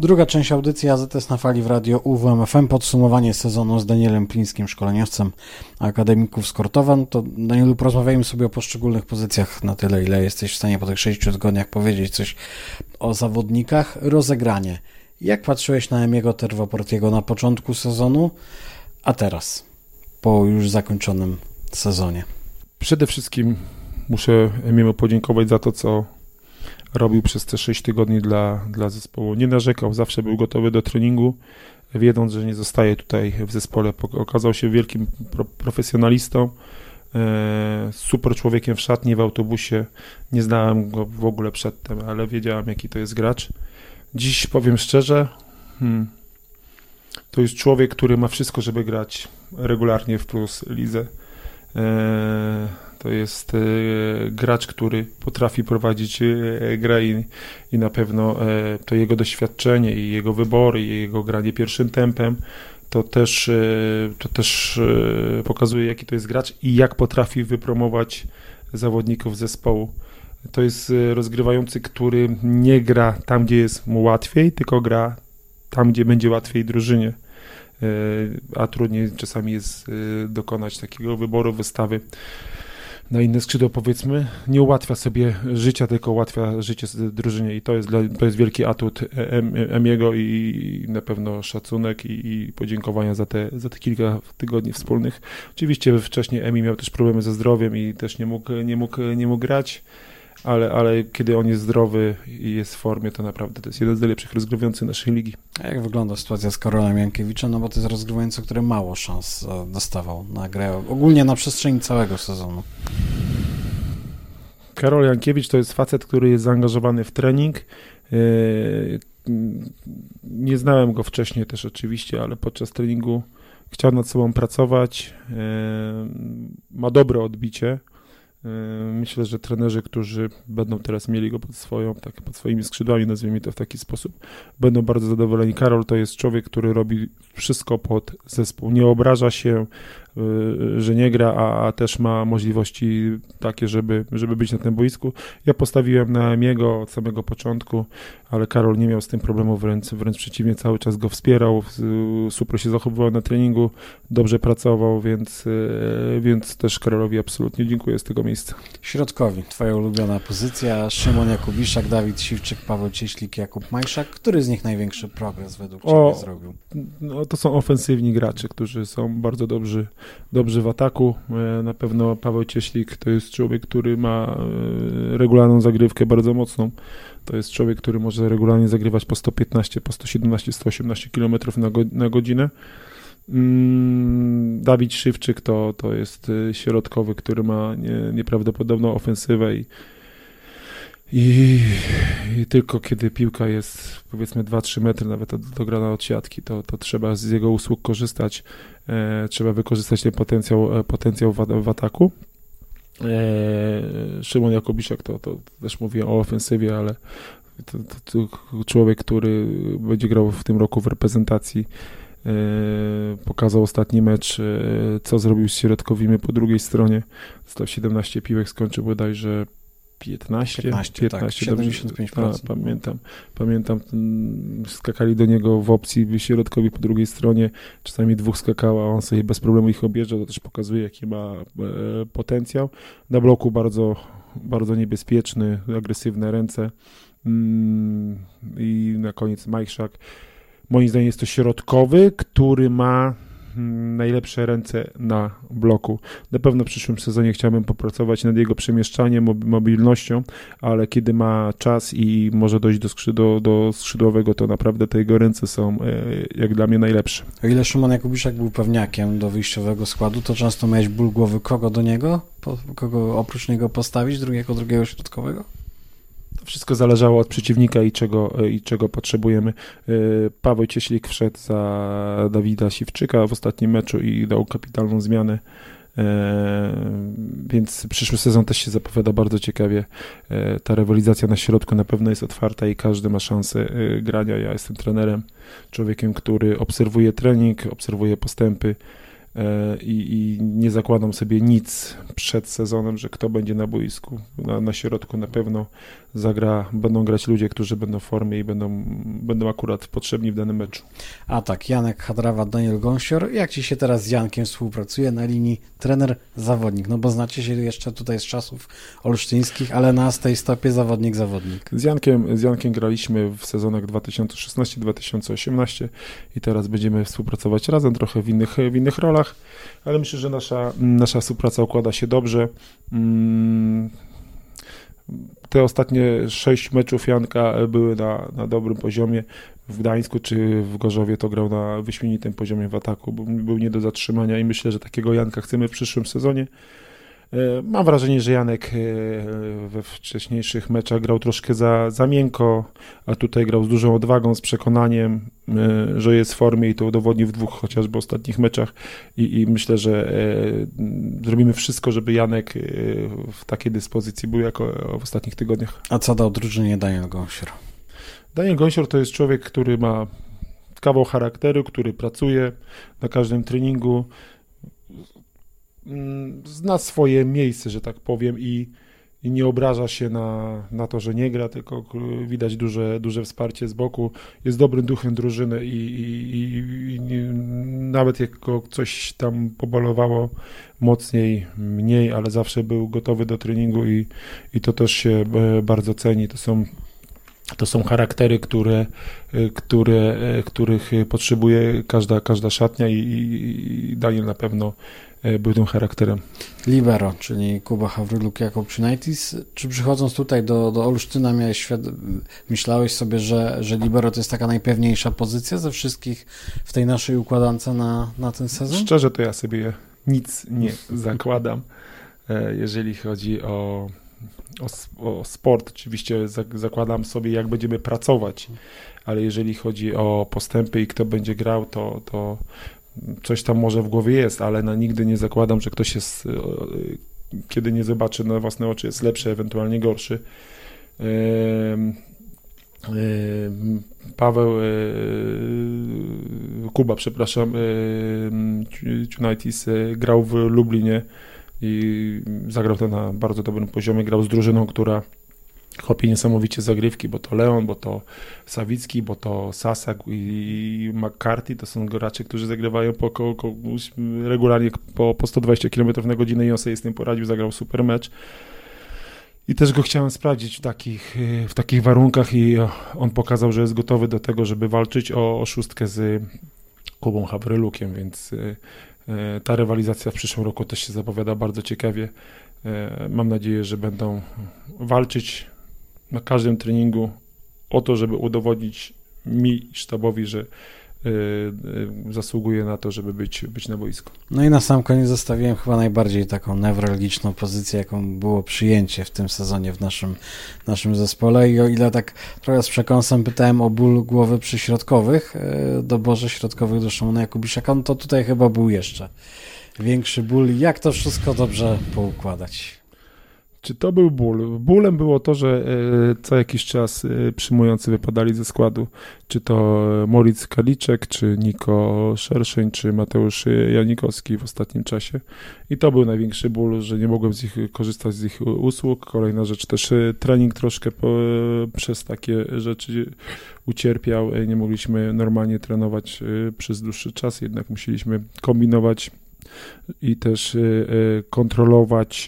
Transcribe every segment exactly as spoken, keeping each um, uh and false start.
Druga część audycji A Z S na fali w radio U W M F M. Podsumowanie sezonu z Danielem Plińskim, szkoleniowcem Akademików z Kortowa. No to, Danielu, porozmawiajmy sobie o poszczególnych pozycjach na tyle, ile jesteś w stanie po tych sześciu tygodniach powiedzieć coś o zawodnikach. Rozegranie. Jak patrzyłeś na Emiego Terwoportiego na początku sezonu, a teraz, po już zakończonym sezonie? Przede wszystkim muszę Emiemu podziękować za to, co robił przez te sześć tygodni dla, dla zespołu. Nie narzekał, zawsze był gotowy do treningu, wiedząc, że nie zostaje tutaj w zespole. Okazał się wielkim pro, profesjonalistą, e, super człowiekiem w szatni, w autobusie. Nie znałem go w ogóle przedtem, ale wiedziałem, jaki to jest gracz. Dziś powiem szczerze, hmm, to jest człowiek, który ma wszystko, żeby grać regularnie w plus lidze. E, To jest e, gracz, który potrafi prowadzić e, grę i, i na pewno e, to jego doświadczenie i jego wybory, i jego granie pierwszym tempem, to też, e, to też e, pokazuje, jaki to jest gracz i jak potrafi wypromować zawodników zespołu. To jest e, rozgrywający, który nie gra tam, gdzie jest mu łatwiej, tylko gra tam, gdzie będzie łatwiej drużynie. E, a trudniej czasami jest e, dokonać takiego wyboru, wystawy na inne skrzydło, powiedzmy. Nie ułatwia sobie życia, tylko ułatwia życie drużynie i to jest, dla, to jest wielki atut Emiego i na pewno szacunek i, i podziękowania za te, za te kilka tygodni wspólnych. Oczywiście wcześniej Emi miał też problemy ze zdrowiem i też nie mógł, nie mógł, nie mógł grać, ale, ale kiedy on jest zdrowy i jest w formie, to naprawdę to jest jeden z najlepszych rozgrywających naszej ligi. A jak wygląda sytuacja z Karolem Jankiewiczem? No bo to jest rozgrywający, który mało szans dostawał na grę, ogólnie na przestrzeni całego sezonu. Karol Jankiewicz to jest facet, który jest zaangażowany w trening. Nie znałem go wcześniej też oczywiście, ale podczas treningu chciał nad sobą pracować. Ma dobre odbicie. Myślę, że trenerzy, którzy będą teraz mieli go pod swoją, tak, pod swoimi skrzydłami, nazwijmy to w taki sposób, będą bardzo zadowoleni. Karol to jest człowiek, który robi wszystko pod zespół. Nie obraża się, że nie gra, a, a też ma możliwości takie, żeby, żeby być na tym boisku. Ja postawiłem na Emiego od samego początku, ale Karol nie miał z tym problemu, wręcz, wręcz przeciwnie, cały czas go wspierał, super się zachowywał na treningu, dobrze pracował, więc, więc też Karolowi absolutnie dziękuję z tego miejsca. Środkowi, twoja ulubiona pozycja, Szymon Jakubiszak, Dawid Siwczyk, Paweł Cieślik, Jakub Majszak. Który z nich największy progres według ciebie o, zrobił? No, to są ofensywni gracze, którzy są bardzo dobrzy Dobrze w ataku. Na pewno Paweł Cieślik to jest człowiek, który ma regularną zagrywkę bardzo mocną. To jest człowiek, który może regularnie zagrywać po sto piętnaście, po sto siedemnaście, sto osiemnaście kilometrów na, go, na godzinę. Dawid Siwczyk to, to jest środkowy, który ma nie, nieprawdopodobną ofensywę i I, I tylko kiedy piłka jest powiedzmy dwa trzy metry nawet dograna od siatki, to, to trzeba z jego usług korzystać, e, trzeba wykorzystać ten potencjał, potencjał w, w ataku. E, Szymon Jakubiszak to, to też mówię o ofensywie, ale to, to, to człowiek, który będzie grał w tym roku w reprezentacji, e, pokazał ostatni mecz, e, co zrobił z środkowymi po drugiej stronie. Dostał siedemnaście piłek, skończył bodajże piętnaście, piętnaście, piętnaście tak, siedemdziesiąt pięć procent. A, pamiętam, pamiętam, skakali do niego w opcji środkowi po drugiej stronie, czasami dwóch skakała, on sobie bez problemu ich objeżdżał, to też pokazuje, jaki ma e, potencjał. Na bloku bardzo, bardzo niebezpieczny, agresywne ręce mm, i na koniec Majszak. Moim zdaniem jest to środkowy, który ma najlepsze ręce na bloku. Na pewno w przyszłym sezonie chciałbym popracować nad jego przemieszczaniem, mobilnością, ale kiedy ma czas i może dojść do, skrzydło, do skrzydłowego, to naprawdę te jego ręce są jak dla mnie najlepsze. O ile Szymon Jakubiszak był pewniakiem do wyjściowego składu, to często miałeś ból głowy, kogo do niego, po, kogo oprócz niego postawić, drugiego, drugiego środkowego? To wszystko zależało od przeciwnika i czego, i czego potrzebujemy. Paweł Cieślik wszedł za Dawida Siwczyka w ostatnim meczu i dał kapitalną zmianę, więc przyszły sezon też się zapowiada bardzo ciekawie. Ta rywalizacja na środku na pewno jest otwarta i każdy ma szansę grania. Ja jestem trenerem, człowiekiem, który obserwuje trening, obserwuje postępy i, i nie zakładam sobie nic przed sezonem, że kto będzie na boisku. Na, na środku na pewno zagra, będą grać ludzie, którzy będą w formie i będą, będą akurat potrzebni w danym meczu. A tak, Janek Hadrawa, Daniel Gąsior. Jak ci się teraz z Jankiem współpracuje na linii trener-zawodnik? No bo znacie się jeszcze tutaj z czasów olsztyńskich, ale na tej stopie zawodnik-zawodnik. Z Jankiem, z Jankiem graliśmy w sezonach dwa tysiące szesnasty dwa tysiące osiemnasty i teraz będziemy współpracować razem, trochę w innych, w innych rolach, ale myślę, że nasza, nasza współpraca układa się dobrze. Te ostatnie sześć meczów Janka były na, na dobrym poziomie. W Gdańsku czy w Gorzowie to grał na wyśmienitym poziomie w ataku, był, był nie do zatrzymania i myślę, że takiego Janka chcemy w przyszłym sezonie. Mam wrażenie, że Janek we wcześniejszych meczach grał troszkę za, za miękko, a tutaj grał z dużą odwagą, z przekonaniem, że jest w formie i to udowodnił w dwóch chociażby ostatnich meczach i, i myślę, że zrobimy wszystko, żeby Janek w takiej dyspozycji był jako w ostatnich tygodniach. A co dał drużynie Daniel Gąsior? Daniel Gąsior to jest człowiek, który ma kawał charakteru, który pracuje na każdym treningu, zna swoje miejsce, że tak powiem, i, i nie obraża się na, na to, że nie gra, tylko widać duże, duże wsparcie z boku. Jest dobrym duchem drużyny i, i, i, i nawet jak go coś tam pobolowało mocniej, mniej, ale zawsze był gotowy do treningu i, i to też się bardzo ceni. To są To są charaktery, które, które, których potrzebuje każda, każda szatnia i, i Daniel na pewno był tym charakterem. Libero, czyli Kuba Hawryluk, Jakub Czynajtis. Czy przychodząc tutaj do, do Olsztyna miałeś świad... myślałeś sobie, że, że libero to jest taka najpewniejsza pozycja ze wszystkich w tej naszej układance na, na ten sezon? Szczerze to ja sobie nic nie zakładam, jeżeli chodzi o O, o sport. Oczywiście zakładam sobie, jak będziemy pracować, ale jeżeli chodzi o postępy i kto będzie grał, to, to coś tam może w głowie jest, ale na nigdy nie zakładam, że ktoś jest, kiedy nie zobaczy na własne oczy, jest lepszy, ewentualnie gorszy. Paweł, Kuba, przepraszam, Czynajtis grał w Lublinie i zagrał to na bardzo dobrym poziomie, grał z drużyną, która chopie niesamowicie zagrywki, bo to Leon, bo to Sawicki, bo to Sasak i McCarthy, to są gracze, którzy zagrywają po, ko, ko, regularnie po, po sto dwadzieścia kilometrów na godzinę i on sobie z tym poradził, zagrał super mecz. I też go chciałem sprawdzić w takich, w takich warunkach i on pokazał, że jest gotowy do tego, żeby walczyć o, o szóstkę z Kubą Hawrylukiem, więc ta rywalizacja w przyszłym roku też się zapowiada bardzo ciekawie. Mam nadzieję, że będą walczyć na każdym treningu o to, żeby udowodnić mi i sztabowi, że zasługuje na to, żeby być, być na boisku. No i na sam koniec zostawiłem chyba najbardziej taką newralgiczną pozycję, jaką było przyjęcie w tym sezonie w naszym, naszym zespole i o ile tak trochę z przekąsem pytałem o ból głowy przy środkowych, doborze środkowych do Szymona Jakubiszaka, no to tutaj chyba był jeszcze większy ból. Jak to wszystko dobrze poukładać? Czy to był ból? Bólem było to, że e, co jakiś czas e, przyjmujący wypadali ze składu. Czy to Moritz Kaliczek, czy Niko Szerszeń, czy Mateusz Janikowski w ostatnim czasie. I to był największy ból, że nie mogłem z ich korzystać z ich usług. Kolejna rzecz też e, trening troszkę po, przez takie rzeczy ucierpiał. E, nie mogliśmy normalnie trenować e, przez dłuższy czas, jednak musieliśmy kombinować i też y, kontrolować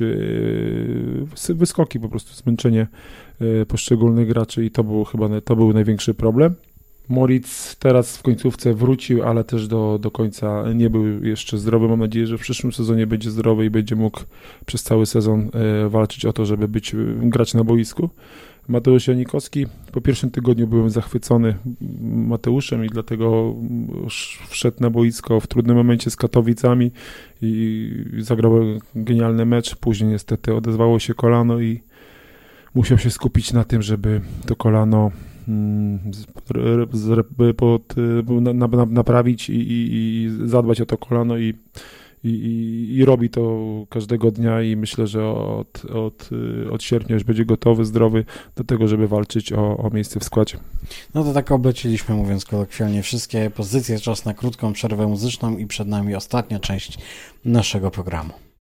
y, wyskoki, po prostu zmęczenie y, poszczególnych graczy i to był chyba to był największy problem. Moritz teraz w końcówce wrócił, ale też do, do końca nie był jeszcze zdrowy. Mam nadzieję, że w przyszłym sezonie będzie zdrowy i będzie mógł przez cały sezon y, walczyć o to, żeby być grać na boisku. Mateusz Janikowski, po pierwszym tygodniu byłem zachwycony Mateuszem i dlatego wszedł na boisko w trudnym momencie z Katowicami i zagrał genialny mecz. Później niestety odezwało się kolano i musiał się skupić na tym, żeby to kolano pod, na, na, naprawić i, i, i zadbać o to kolano i i, i, i robi to każdego dnia i myślę, że od, od, od sierpnia już będzie gotowy, zdrowy do tego, żeby walczyć o, o miejsce w składzie. No to tak obleciliśmy, mówiąc kolokwialnie, wszystkie pozycje. Czas na krótką przerwę muzyczną i przed nami ostatnia część naszego programu.